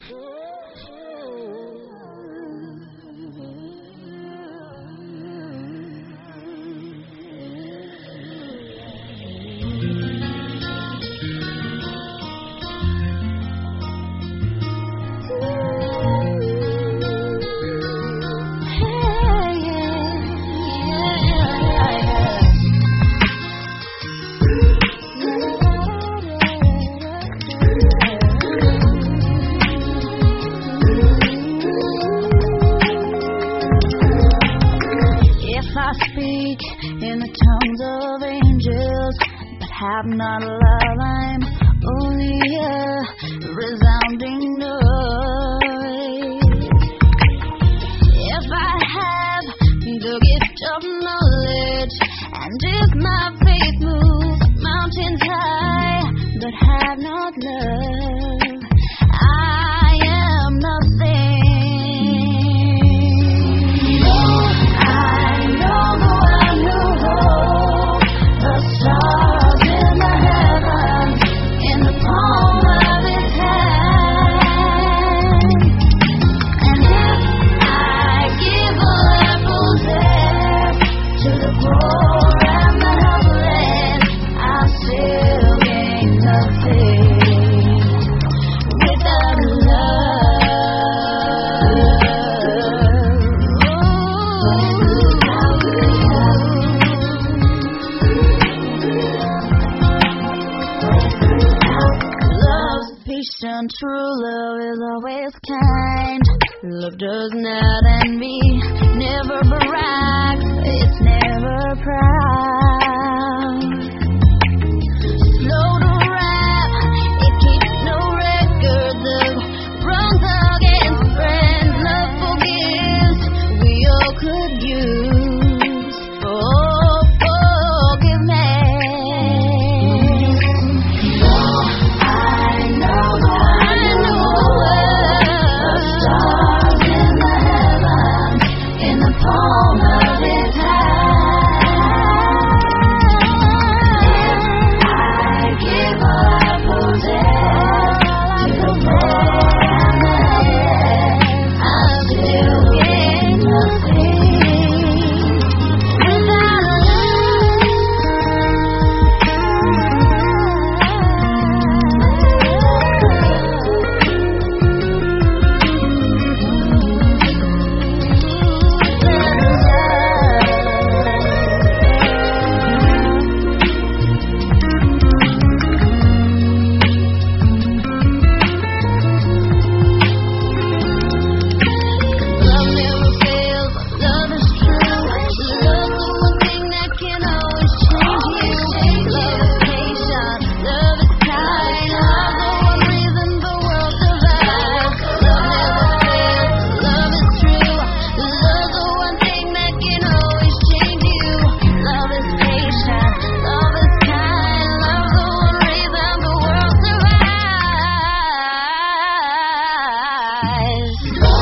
I speak in the tongues of angels, but have not love, I'm only a resounding noise. If I have the gift of knowledge, and if my faith moves mountains high, but have not love, I am nothing. True love is always kind. Love does not envy, never brags, it's never proud. Slow to wrath, it keeps no records of wrongs against friends. Love forgives, we all could use. Oh, forgiveness. I know palm of his hand. I give all I possess to the poor and the dead. I still gain nothing without eyes.